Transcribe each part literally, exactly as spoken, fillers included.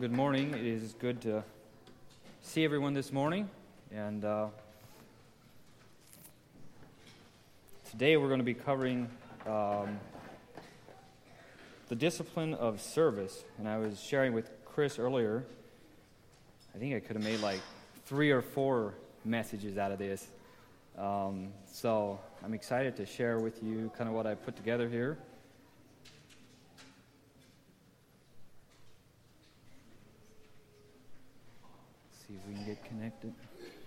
good morning. It is good to see everyone this morning. And uh, today we're going to be covering um, the discipline of service. And I was sharing with Chris earlier, I think I could have made like three or four messages out of this. Um, so I'm excited to share with you kind of what I put together here. See if we can get connected.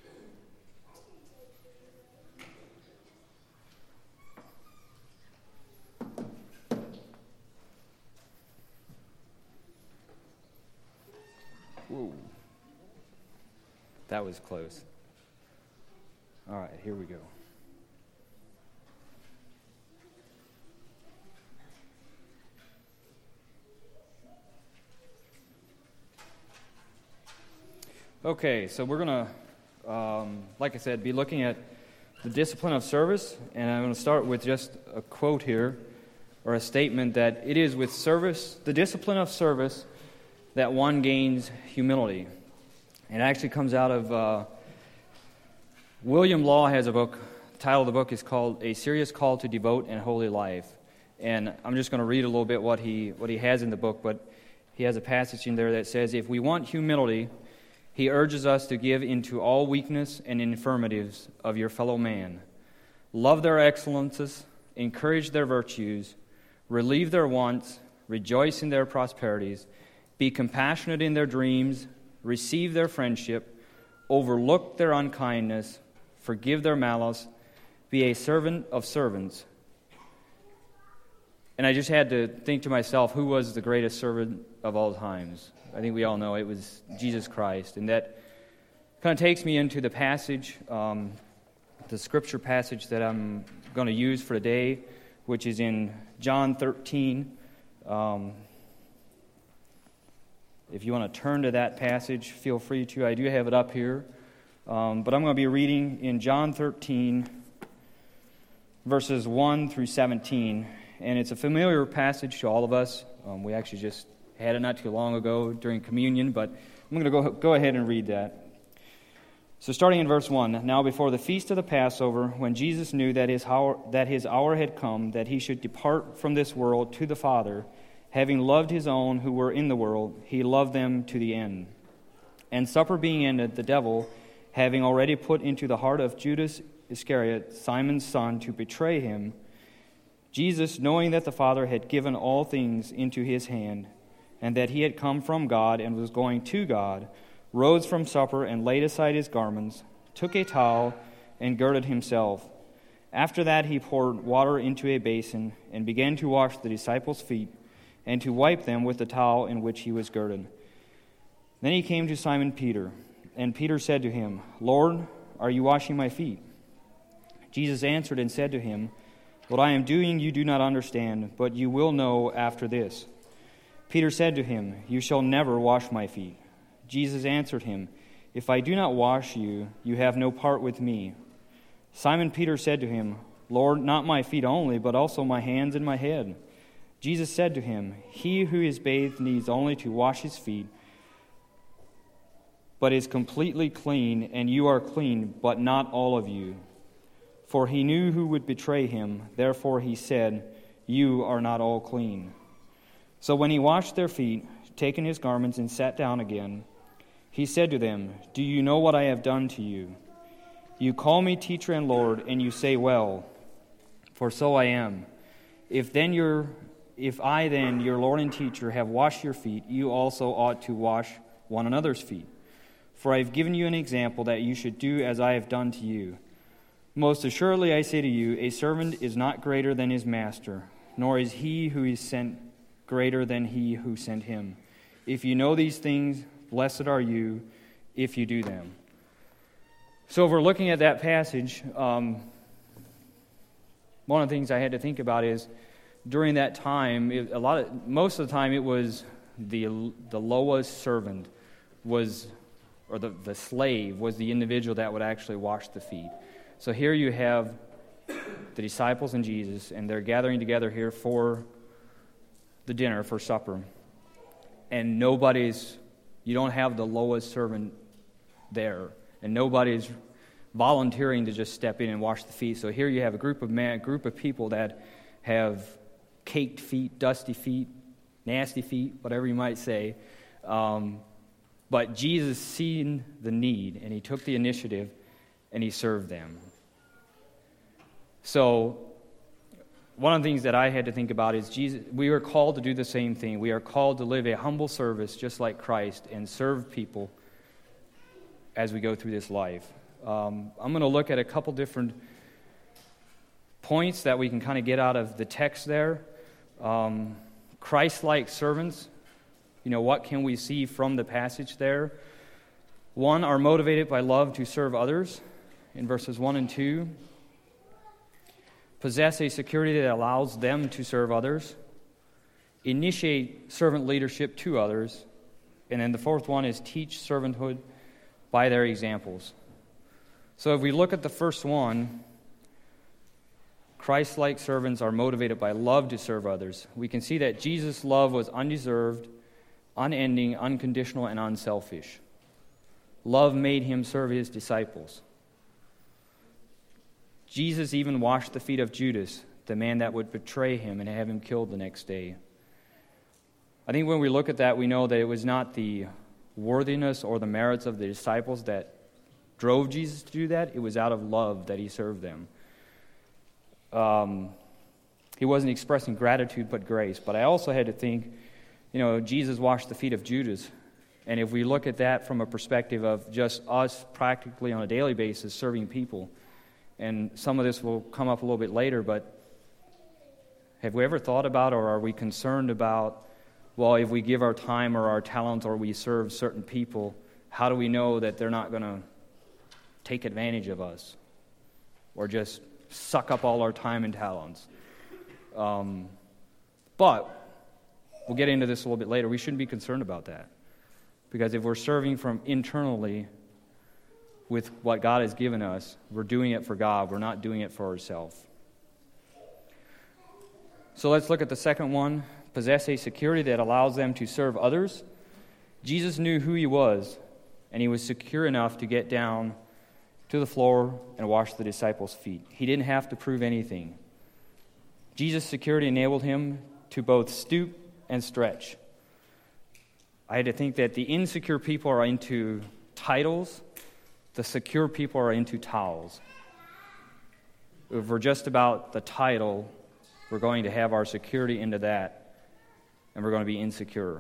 Whoa. That was close. All right, here we go. Okay, so we're going to, um, like I said, be looking at the discipline of service, and I'm going to start with just a quote here, or a statement that it is with service, the discipline of service, that one gains humility. It actually comes out of, uh, William Law has a book, the title of the book is called A Serious Call to Devote and Holy Life, and I'm just going to read a little bit what he what he has in the book, but he has a passage in there that says, if we want humility, he urges us to give into all weakness and infirmities of your fellow man. Love their excellences, encourage their virtues, relieve their wants, rejoice in their prosperities, be compassionate in their dreams, receive their friendship, overlook their unkindness, forgive their malice, be a servant of servants. And I just had to think to myself, who was the greatest servant of all times? I think we all know it was Jesus Christ. And that kind of takes me into the passage, um, the scripture passage that I'm going to use for today, which is in John thirteen. Um, if you want to turn to that passage, feel free to. I do have it up here. Um, but I'm going to be reading in John thirteen, verses one through seventeen. And it's a familiar passage to all of us. Um, we actually just had it not too long ago during communion, but I'm going to go go ahead and read that. So starting in verse one, now before the feast of the Passover, when Jesus knew that his hour, that his hour had come, that he should depart from this world to the Father, having loved his own who were in the world, he loved them to the end. And supper being ended, the devil, having already put into the heart of Judas Iscariot, Simon's son, to betray him, Jesus, knowing that the Father had given all things into his hand, and that he had come from God and was going to God, rose from supper and laid aside his garments, took a towel and girded himself. After that he poured water into a basin and began to wash the disciples' feet and to wipe them with the towel in which he was girded. Then he came to Simon Peter, and Peter said to him, Lord, are you washing my feet? Jesus answered and said to him, what I am doing you do not understand, but you will know after this. Peter said to him, you shall never wash my feet. Jesus answered him, if I do not wash you, you have no part with me. Simon Peter said to him, Lord, not my feet only, but also my hands and my head. Jesus said to him, he who is bathed needs only to wash his feet, but is completely clean, and you are clean, but not all of you. For he knew who would betray him, therefore he said, you are not all clean. So when he washed their feet, taken his garments, and sat down again, he said to them, do you know what I have done to you? You call me teacher and Lord, and you say, well, for so I am. If then your, if I then, your Lord and teacher, have washed your feet, you also ought to wash one another's feet. For I have given you an example that you should do as I have done to you. Most assuredly I say to you, a servant is not greater than his master, nor is he who is sent greater than he who sent him. If you know these things, blessed are you if you do them. So if we're looking at that passage, um, one of the things I had to think about is during that time, it, a lot of most of the time it was the the lowest servant was, or the, the slave was the individual that would actually wash the feet. So here you have the disciples and Jesus, and they're gathering together here for the dinner, for supper. And nobody's You don't have the lowest servant there, and nobody's volunteering to just step in and wash the feet. So here you have a group of man, group of people that have caked feet, dusty feet, nasty feet, whatever you might say. Um, but Jesus seen the need, and he took the initiative, and he served them. So one of the things that I had to think about is Jesus. We are called to do the same thing. We are called to live a humble service just like Christ and serve people as we go through this life. Um, I'm going to look at a couple different points that we can kind of get out of the text there. Um, Christ-like servants. You know, what can we see from the passage there? One, are motivated by love to serve others in verses one and two. Possess a security that allows them to serve others. Initiate servant leadership to others. And then the fourth one is teach servanthood by their examples. So if we look at the first one, Christ-like servants are motivated by love to serve others. We can see that Jesus' love was undeserved, unending, unconditional, and unselfish. Love made him serve his disciples. Jesus even washed the feet of Judas, the man that would betray him and have him killed the next day. I think when we look at that, we know that it was not the worthiness or the merits of the disciples that drove Jesus to do that. It was out of love that he served them. Um, he wasn't expressing gratitude but grace. But I also had to think, you know, Jesus washed the feet of Judas. And if we look at that from a perspective of just us practically on a daily basis serving people, and some of this will come up a little bit later, but have we ever thought about, or are we concerned about, well, if we give our time or our talent or we serve certain people, how do we know that they're not going to take advantage of us or just suck up all our time and talents? Um, but we'll get into this a little bit later. We shouldn't be concerned about that, because if we're serving from internally with what God has given us, we're doing it for God. We're not doing it for ourselves. So let's look at the second one. Possess a security that allows them to serve others. Jesus knew who he was, and he was secure enough to get down to the floor and wash the disciples' feet. He didn't have to prove anything. Jesus' security enabled him to both stoop and stretch. I had to think that the insecure people are into titles. The secure people are into towels. If we're just about the title, we're going to have our security into that, and we're going to be insecure.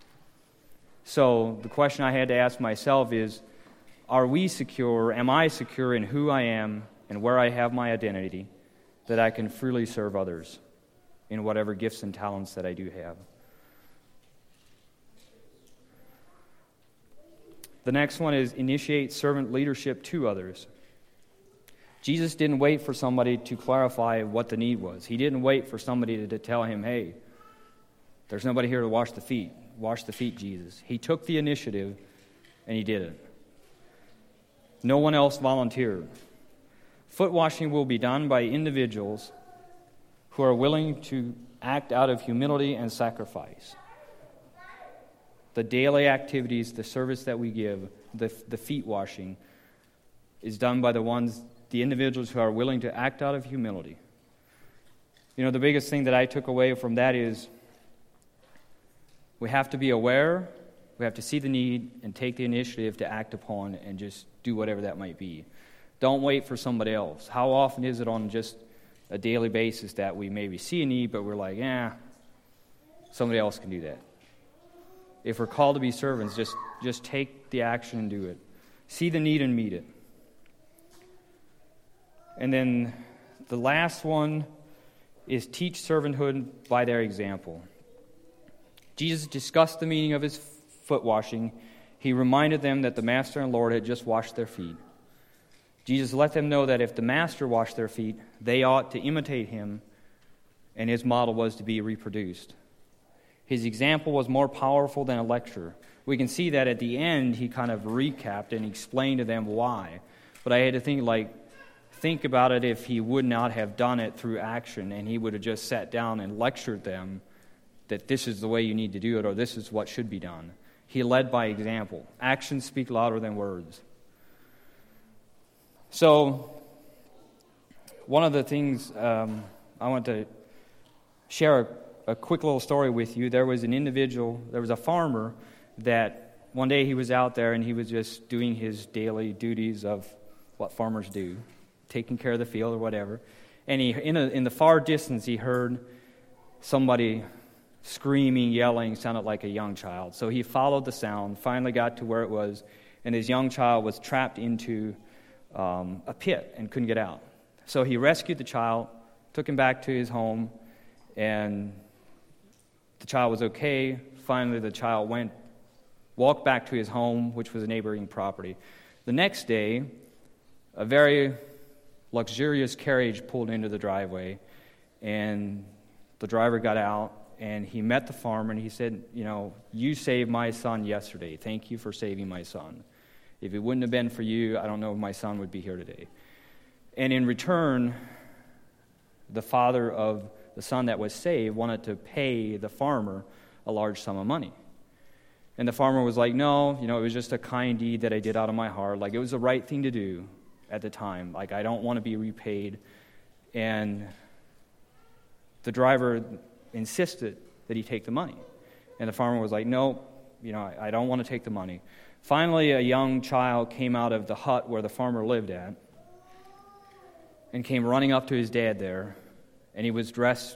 So the question I had to ask myself is, are we secure, am I secure in who I am and where I have my identity, that I can freely serve others in whatever gifts and talents that I do have? The next one is initiate servant leadership to others. Jesus didn't wait for somebody to clarify what the need was. He didn't wait for somebody to, to tell him, hey, there's nobody here to wash the feet. Wash the feet, Jesus. He took the initiative, and he did it. No one else volunteered. Foot washing will be done by individuals who are willing to act out of humility and sacrifice. The daily activities, the service that we give, the, the feet washing, is done by the ones, the individuals who are willing to act out of humility. You know, the biggest thing that I took away from that is we have to be aware, we have to see the need, and take the initiative to act upon and just do whatever that might be. Don't wait for somebody else. How often is it on just a daily basis that we maybe see a need, but we're like, eh, somebody else can do that? If we're called to be servants, just, just take the action and do it. See the need and meet it. And then the last one is teach servanthood by their example. Jesus discussed the meaning of his foot washing. He reminded them that the Master and Lord had just washed their feet. Jesus let them know that if the Master washed their feet, they ought to imitate him, and his model was to be reproduced. His example was more powerful than a lecture. We can see that at the end, he kind of recapped and explained to them why. But I had to think, like, think about it if he would not have done it through action, and he would have just sat down and lectured them that this is the way you need to do it, or this is what should be done. He led by example. Actions speak louder than words. So, one of the things um, I want to share a, a quick little story with you. There was an individual, there was a farmer that one day he was out there and he was just doing his daily duties of what farmers do, taking care of the field or whatever. And he, in, a, in the far distance, he heard somebody screaming, yelling, sounded like a young child. So he followed the sound, finally got to where it was, and his young child was trapped into um, a pit and couldn't get out. So he rescued the child, took him back to his home, and the child was okay. Finally, the child went, walked back to his home, which was a neighboring property. The next day, a very luxurious carriage pulled into the driveway, and the driver got out, and he met the farmer, and he said, you know, you saved my son yesterday. Thank you for saving my son. If it wouldn't have been for you, I don't know if my son would be here today. And in return, the father of the son that was saved wanted to pay the farmer a large sum of money. And the farmer was like, no, you know, it was just a kind deed that I did out of my heart. Like, it was the right thing to do at the time. Like, I don't want to be repaid. And the driver insisted that he take the money. And the farmer was like, no, you know, I, I don't want to take the money. Finally, a young child came out of the hut where the farmer lived at and came running up to his dad there. And he was dressed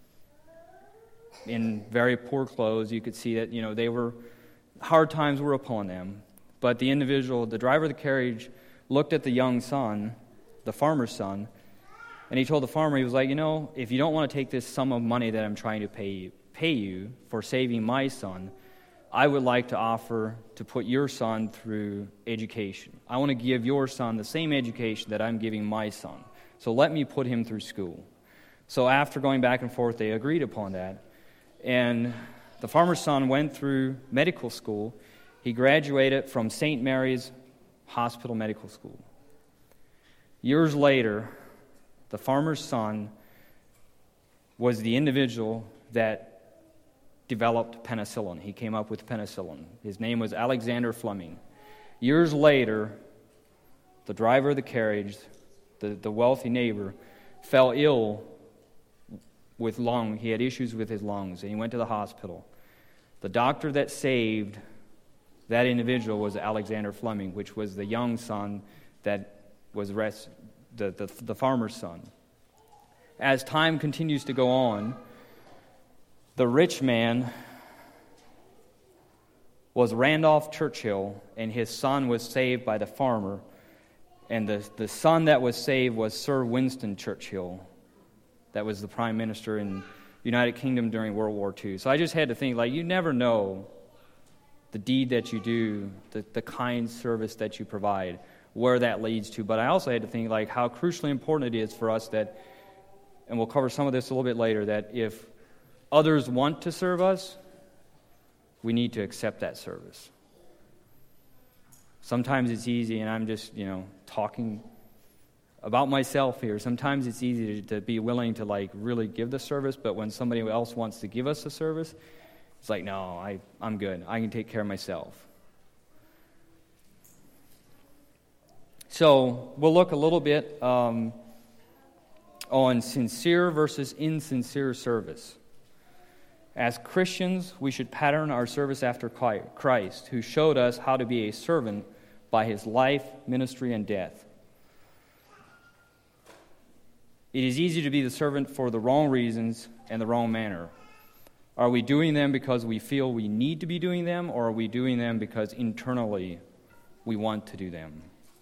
in very poor clothes. You could see that, you know, they were, hard times were upon them. But the individual, the driver of the carriage, looked at the young son, the farmer's son, and he told the farmer, he was like, you know, if you don't want to take this sum of money that I'm trying to pay you, pay you for saving my son, I would like to offer to put your son through education. I want to give your son the same education that I'm giving my son. So let me put him through school. So after going back and forth, they agreed upon that. And the farmer's son went through medical school. He graduated from Saint Mary's Hospital Medical School. Years later, the farmer's son was the individual that developed penicillin. He came up with penicillin. His name was Alexander Fleming. Years later, the driver of the carriage, the, the wealthy neighbor, fell ill with lung. He had issues with his lungs, and he went to the hospital. The doctor that saved that individual was Alexander Fleming, which was the young son that was rest, the, the, the farmer's son. As time continues to go on, the rich man was Randolph Churchill, and his son was saved by the farmer. And the, the son that was saved was Sir Winston Churchill. That was the prime minister in the United Kingdom during World War Two. So I just had to think, like, you never know the deed that you do, the, the kind service that you provide, where that leads to. But I also had to think, like, how crucially important it is for us that, and we'll cover some of this a little bit later, that if others want to serve us, we need to accept that service. Sometimes it's easy, and I'm just, you know, talking about myself here. Sometimes it's easy to, to be willing to, like, really give the service, but when somebody else wants to give us a service, it's like, no, I, I'm good. I can take care of myself. So we'll look a little bit um, on sincere versus insincere service. As Christians, we should pattern our service after Christ, who showed us how to be a servant by his life, ministry, and death. It is easy to be the servant for the wrong reasons and the wrong manner. Are we doing them because we feel we need to be doing them, or are we doing them because internally we want to do them?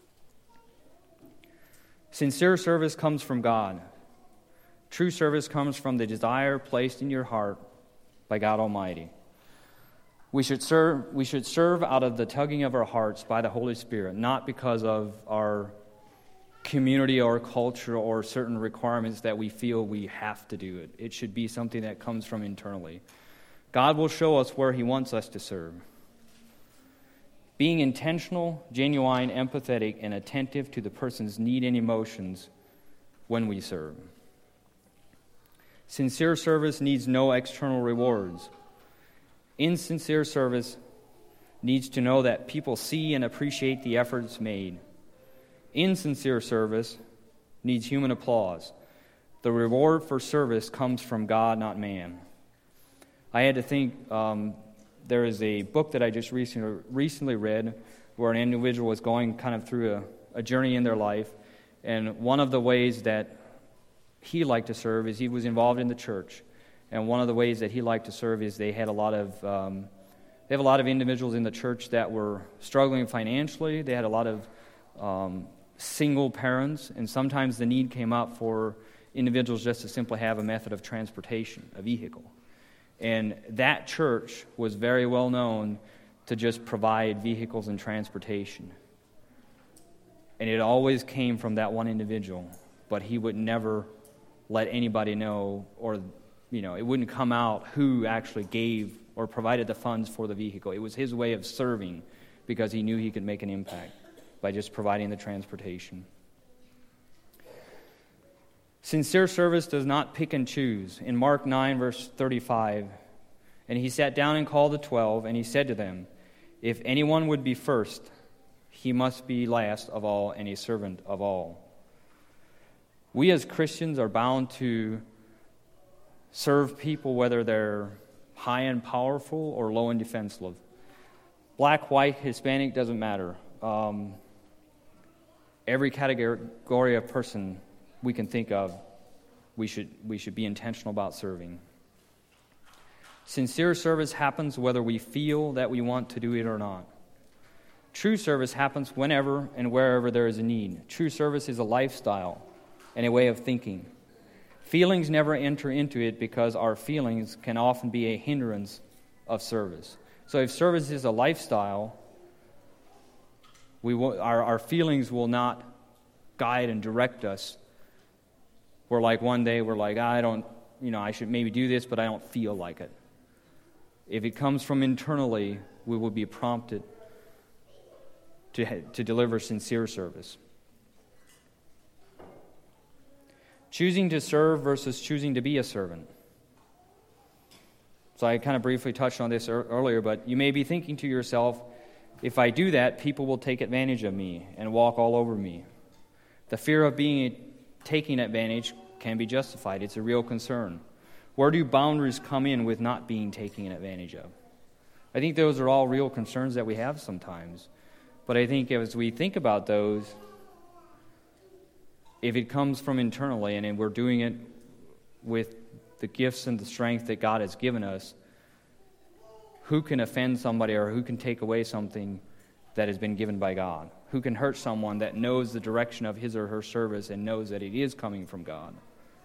Sincere service comes from God. True service comes from the desire placed in your heart by God Almighty. We should serve, we should serve out of the tugging of our hearts by the Holy Spirit, not because of our community or culture or certain requirements that we feel we have to do it. It should be something that comes from internally. God will show us where he wants us to serve. Being intentional, genuine, empathetic, and attentive to the person's need and emotions when we serve. Sincere service needs no external rewards. Insincere service needs to know that people see and appreciate the efforts made. Insincere service needs human applause. The reward for service comes from God, not man. I had to think, um, there is a book that I just recently, recently read where an individual was going kind of through a, a journey in their life, and one of the ways that he liked to serve is he was involved in the church, and one of the ways that he liked to serve is they had a lot of um, they have a lot of individuals in the church that were struggling financially. They had a lot of um, single parents, and sometimes the need came up for individuals just to simply have a method of transportation, a vehicle. And that church was very well known to just provide vehicles and transportation. And it always came from that one individual, but he would never let anybody know, or, you know, it wouldn't come out who actually gave or provided the funds for the vehicle. It was his way of serving because he knew he could make an impact by just providing the transportation. Sincere service does not pick and choose. In Mark nine, verse thirty-five, and he sat down and called the twelve, and he said to them, if anyone would be first, he must be last of all and a servant of all. We as Christians are bound to serve people whether they're high and powerful or low and defenseless. Black, white, Hispanic, doesn't matter. Um, every category of person we can think of, we should we should be intentional about serving. Sincere service happens whether we feel that we want to do it or not. True service happens whenever and wherever there is a need. True service is a lifestyle and a way of thinking. Feelings never enter into it because our feelings can often be a hindrance of service. So if service is a lifestyle, we will, our, our feelings will not guide and direct us. We're like one day we're like, I don't, you know, I should maybe do this, but I don't feel like it. If it comes from internally, we will be prompted to, to deliver sincere service. Choosing to serve versus choosing to be a servant. So I kind of briefly touched on this er- earlier, but you may be thinking to yourself, if I do that, people will take advantage of me and walk all over me. The fear of being taking advantage can be justified. It's a real concern. Where do boundaries come in with not being taken advantage of? I think those are all real concerns that we have sometimes. But I think as we think about those, if it comes from internally and we're doing it with the gifts and the strength that God has given us, who can offend somebody or who can take away something that has been given by God? Who can hurt someone that knows the direction of his or her service and knows that it is coming from God?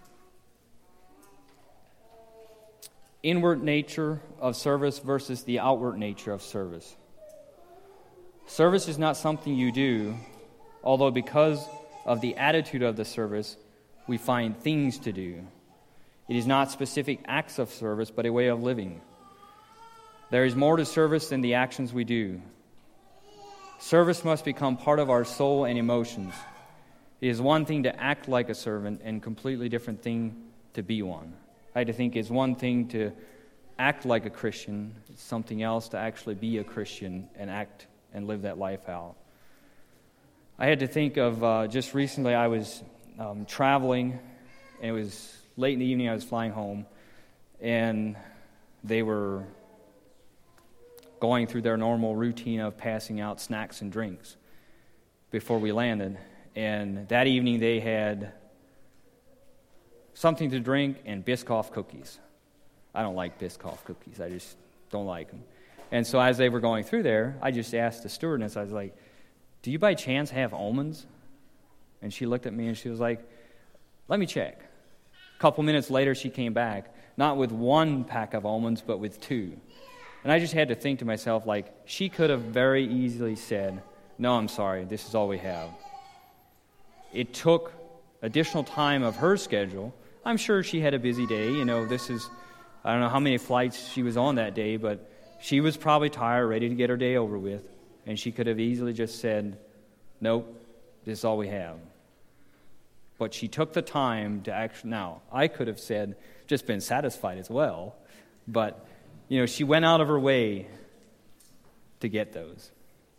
Inward nature of service versus the outward nature of service. Service is not something you do, although because of the attitude of the service, we find things to do. It is not specific acts of service, but a way of living. There is more to service than the actions we do. Service must become part of our soul and emotions. It is one thing to act like a servant and a completely different thing to be one. I had to think it's one thing to act like a Christian. It's something else to actually be a Christian and act and live that life out. I had to think of uh, just recently I was um, traveling, and it was late in the evening. I was flying home, and they were going through their normal routine of passing out snacks and drinks before we landed. And that evening they had something to drink and Biscoff cookies. I don't like Biscoff cookies. I just don't like them. And so as they were going through there, I just asked the stewardess, I was like, do you by chance have almonds? And she looked at me and she was like, let me check. A couple minutes later she came back, not with one pack of almonds, but with two. And I just had to think to myself, like, she could have very easily said, no, I'm sorry, this is all we have. It took additional time of her schedule. I'm sure she had a busy day. You know, this is, I don't know how many flights she was on that day, but she was probably tired, ready to get her day over with. And she could have easily just said, nope, this is all we have. But she took the time to actually, now, I could have said, just been satisfied as well, but, you know, she went out of her way to get those.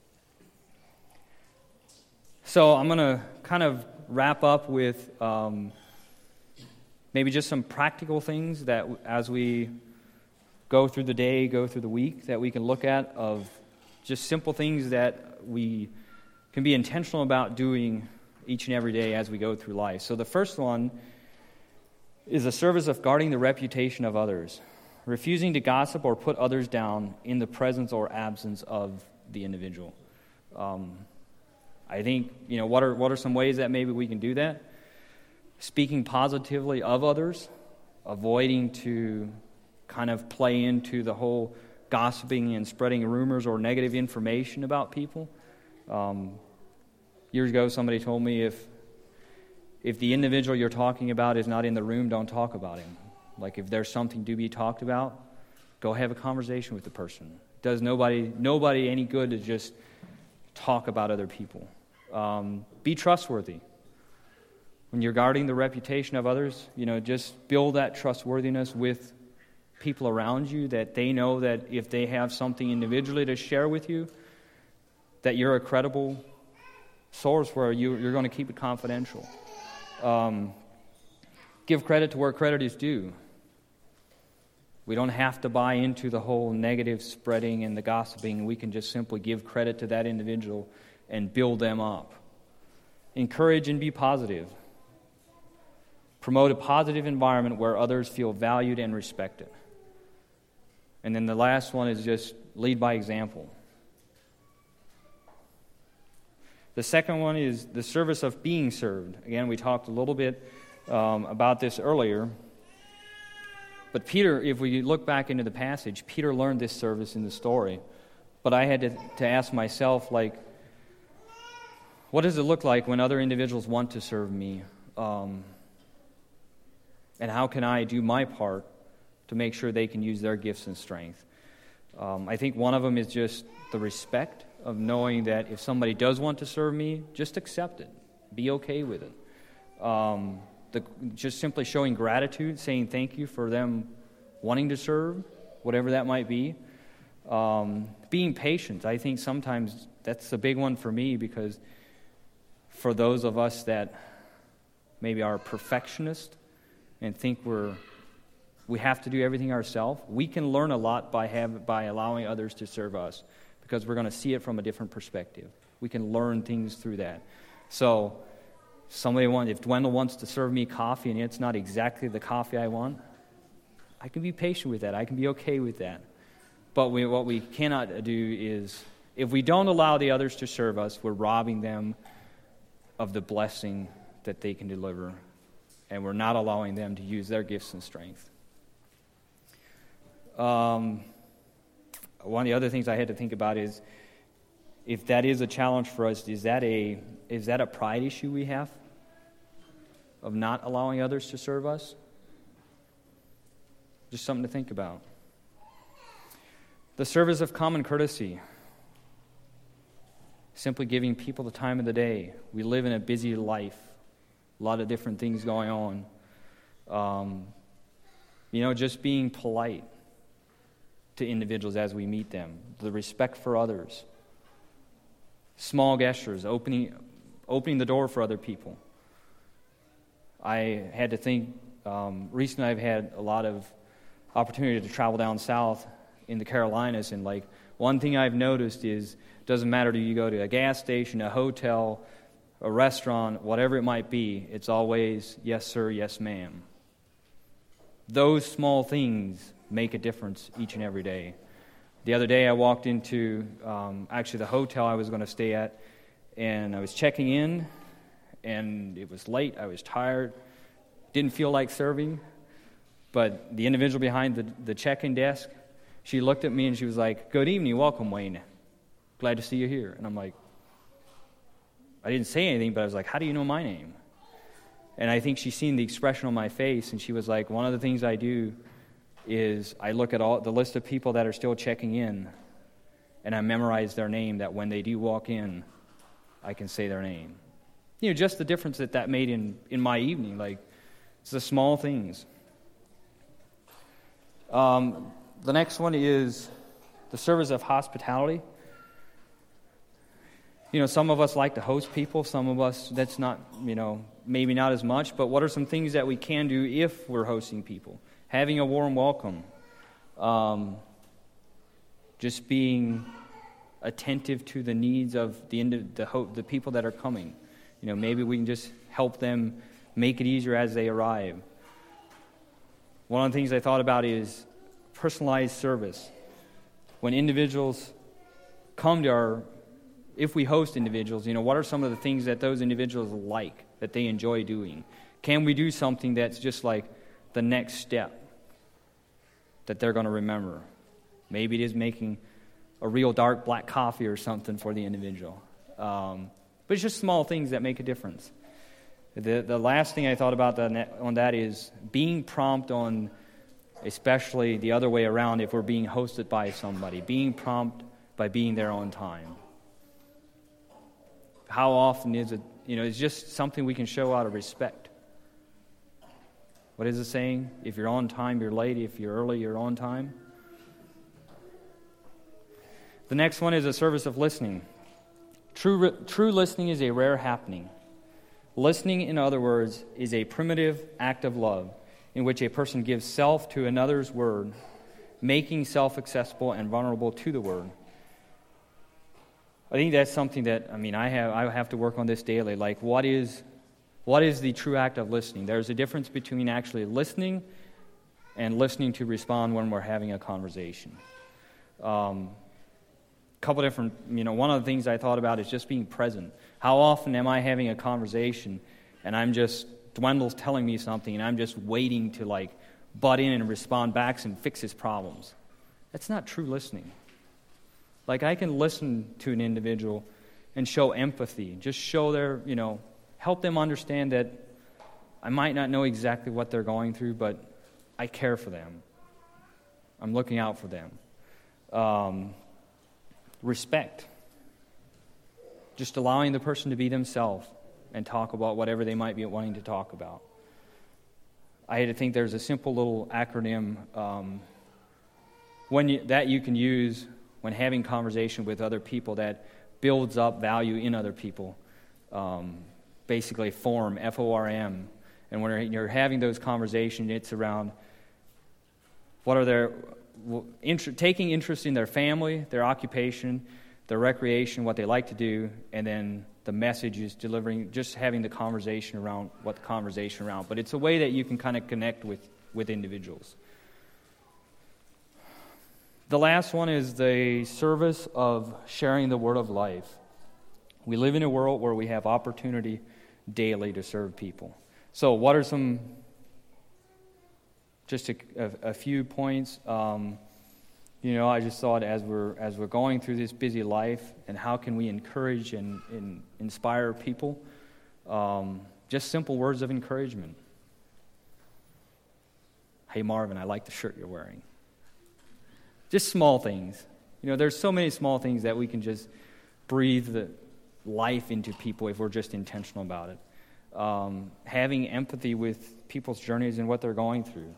So I'm going to kind of wrap up with um, maybe just some practical things that as we go through the day, go through the week, that we can look at of just simple things that we can be intentional about doing each and every day as we go through life. So the first one is the service of guarding the reputation of others, refusing to gossip or put others down in the presence or absence of the individual. Um, I think, you know, what are what are some ways that maybe we can do that? Speaking positively of others, avoiding to kind of play into the whole gossiping and spreading rumors or negative information about people. Um, years ago, somebody told me if if the individual you're talking about is not in the room, don't talk about him. Like if there's something to be talked about, go have a conversation with the person. It does nobody nobody any good to just talk about other people. Um, be trustworthy. When you're guarding the reputation of others, you know, just build that trustworthiness with people around you, that they know that if they have something individually to share with you, that you're a credible source where you, you're going to keep it confidential. Um, give credit to where credit is due. We don't have to buy into the whole negative spreading and the gossiping. We can just simply give credit to that individual and build them up. Encourage and be positive. Promote a positive environment where others feel valued and respected. And then the last one is just lead by example. The second one is the service of being served. Again, we talked a little bit um, about this earlier. But Peter, if we look back into the passage, Peter learned this service in the story. But I had to, to ask myself, like, what does it look like when other individuals want to serve me? Um, and how can I do my part to make sure they can use their gifts and strength? Um, I think one of them is just the respect of knowing that if somebody does want to serve me, just accept it. Be okay with it. Um, the, just simply showing gratitude, saying thank you for them wanting to serve, whatever that might be. Um, being patient. I think sometimes that's a big one for me, because for those of us that maybe are perfectionists and think we're we have to do everything ourselves, we can learn a lot by have, by allowing others to serve us, because we're going to see it from a different perspective. We can learn things through that. So somebody wants, if Dwendell wants to serve me coffee and it's not exactly the coffee I want, I can be patient with that. I can be okay with that. But we, what we cannot do is, if we don't allow the others to serve us, we're robbing them of the blessing that they can deliver, and we're not allowing them to use their gifts and strength. Um, one of the other things I had to think about is, if that is a challenge for us, is that a is that a pride issue we have of not allowing others to serve us? Just something to think about. The service of common courtesy. Simply giving people the time of the day. We live in a busy life. A lot of different things going on. Um, you know, just being polite to individuals as we meet them. The respect for others. Small gestures, opening opening the door for other people. I had to think, um, recently I've had a lot of opportunity to travel down south in the Carolinas, and like one thing I've noticed is, doesn't matter, do you go to a gas station, a hotel, a restaurant, whatever it might be, it's always yes sir, yes ma'am. Those small things make a difference each and every day. The other day I walked into um, actually the hotel I was going to stay at, and I was checking in, and it was late, I was tired, didn't feel like serving, but the individual behind the, the check-in desk, she looked at me and she was like, "Good evening, welcome, Wayne. Glad to see you here." And I'm like, I didn't say anything, but I was like, "How do you know my name?" And I think she's seen the expression on my face, and she was like, "One of the things I do is I look at all the list of people that are still checking in, and I memorize their name, that when they do walk in, I can say their name." You know, just the difference that that made in, in my evening. Like, it's the small things. Um, the next one is the service of hospitality. You know, some of us like to host people. Some of us, that's not, you know, maybe not as much. But what are some things that we can do if we're hosting people? Having a warm welcome. Um, just being attentive to the needs of the, the ho- the people that are coming. You know, maybe we can just help them make it easier as they arrive. One of the things I thought about is personalized service. When individuals come to our, if we host individuals, you know, what are some of the things that those individuals like, that they enjoy doing? Can we do something that's just like the next step that they're going to remember? Maybe it is making a real dark black coffee or something for the individual. Um, but it's just small things that make a difference. The the last thing I thought about on that is being prompt on, especially the other way around, if we're being hosted by somebody, being prompt by being there on time. How often is it, you know, it's just something we can show out of respect. What is the saying? If you're on time, you're late. If you're early, you're on time. The next one is a service of listening. True, true listening is a rare happening. Listening, in other words, is a primitive act of love in which a person gives self to another's word, making self accessible and vulnerable to the word. I think that's something that, I mean, I have I have to work on this daily. Like, what is what is the true act of listening? There's a difference between actually listening and listening to respond when we're having a conversation. Um, couple different, you know, one of the things I thought about is just being present. How often am I having a conversation and I'm just, Dwendell's telling me something and I'm just waiting to like butt in and respond back and fix his problems? That's not true listening. Like, I can listen to an individual and show empathy, just show their, you know, help them understand that I might not know exactly what they're going through, but I care for them. I'm looking out for them. Um, respect. Just allowing the person to be themselves and talk about whatever they might be wanting to talk about. I had to think there's a simple little acronym um, when you, that you can use when having conversation with other people that builds up value in other people. Um, basically, FORM, F O R M. And when you're having those conversations, it's around what are their inter- taking interest in their family, their occupation, their recreation, what they like to do, and then the message is delivering, just having the conversation around what the conversation around. But it's a way that you can kind of connect with, with individuals. The last one is the service of sharing the word of life. We live in a world where we have opportunity daily to serve people. So what are some, just a, a, a few points. Um, you know, I just thought as we're as we're going through this busy life, and how can we encourage and, and inspire people? Um, just simple words of encouragement. Hey, Marvin, I like the shirt you're wearing. Just small things. You know, there's so many small things that we can just breathe the life into people if we're just intentional about it. Um, having empathy with people's journeys and what they're going through.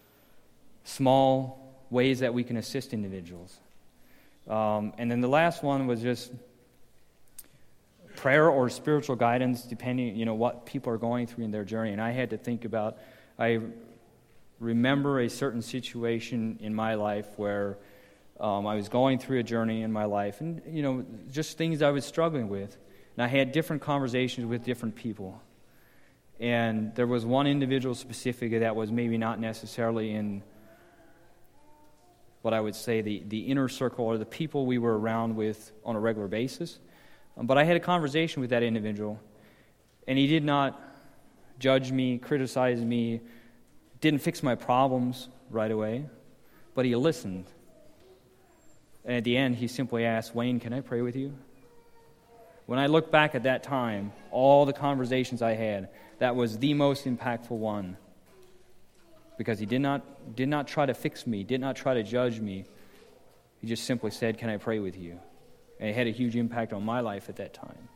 Small ways that we can assist individuals. Um, and then the last one was just prayer or spiritual guidance, depending, you know, what people are going through in their journey. And I had to think about, I remember a certain situation in my life where um, I was going through a journey in my life, and, you know, just things I was struggling with. And I had different conversations with different people. And there was one individual specifically that was maybe not necessarily in what I would say the, the inner circle or the people we were around with on a regular basis. Um, but I had a conversation with that individual, and he did not judge me, criticize me, didn't fix my problems right away, but he listened. And at the end, he simply asked, Wayne, can I pray with you? When I look back at that time, all the conversations I had, that was the most impactful one. Because he did not did not try to fix me, did not try to judge me. He just simply said, can I pray with you? And it had a huge impact on my life at that time.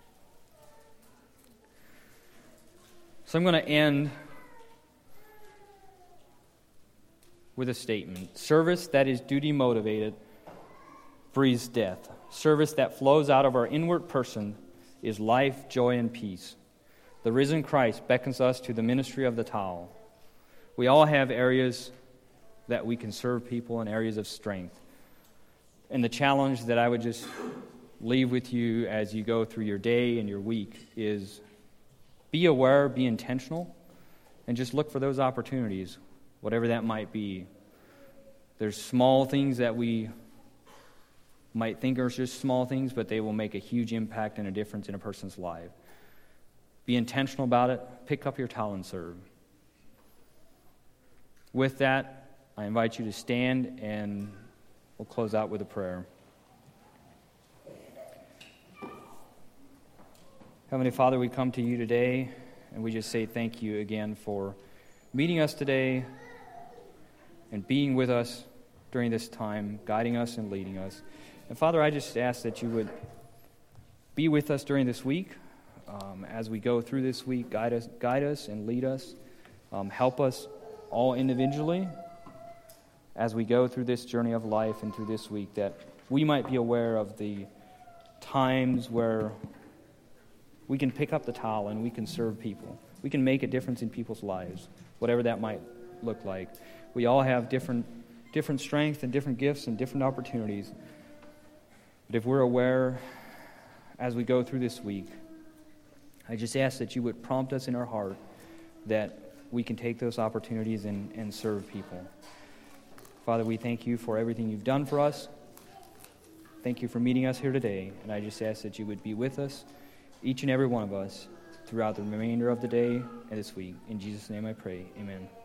So I'm going to end with a statement. Service that is duty motivated breathes death. Service that flows out of our inward person is life, joy, and peace. The risen Christ beckons us to the ministry of the towel. We all have areas that we can serve people and areas of strength. And the challenge that I would just leave with you as you go through your day and your week is be aware, be intentional, and just look for those opportunities, whatever that might be. There's small things that we might think are just small things, but they will make a huge impact and a difference in a person's life. Be intentional about it. Pick up your towel and serve. With that, I invite you to stand, and we'll close out with a prayer. Heavenly Father, we come to you today, and we just say thank you again for meeting us today and being with us during this time, guiding us and leading us. And Father, I just ask that you would be with us during this week. Um, as we go through this week, guide us, guide us and lead us. Um, help us all individually as we go through this journey of life and through this week, that we might be aware of the times where we can pick up the towel and we can serve people. We can make a difference in people's lives, whatever that might look like. We all have different different strengths and different gifts and different opportunities. But if we're aware as we go through this week, I just ask that you would prompt us in our heart that we can take those opportunities and, and serve people. Father, we thank you for everything you've done for us. Thank you for meeting us here today. And I just ask that you would be with us, each and every one of us, throughout the remainder of the day and this week. In Jesus' name I pray. Amen.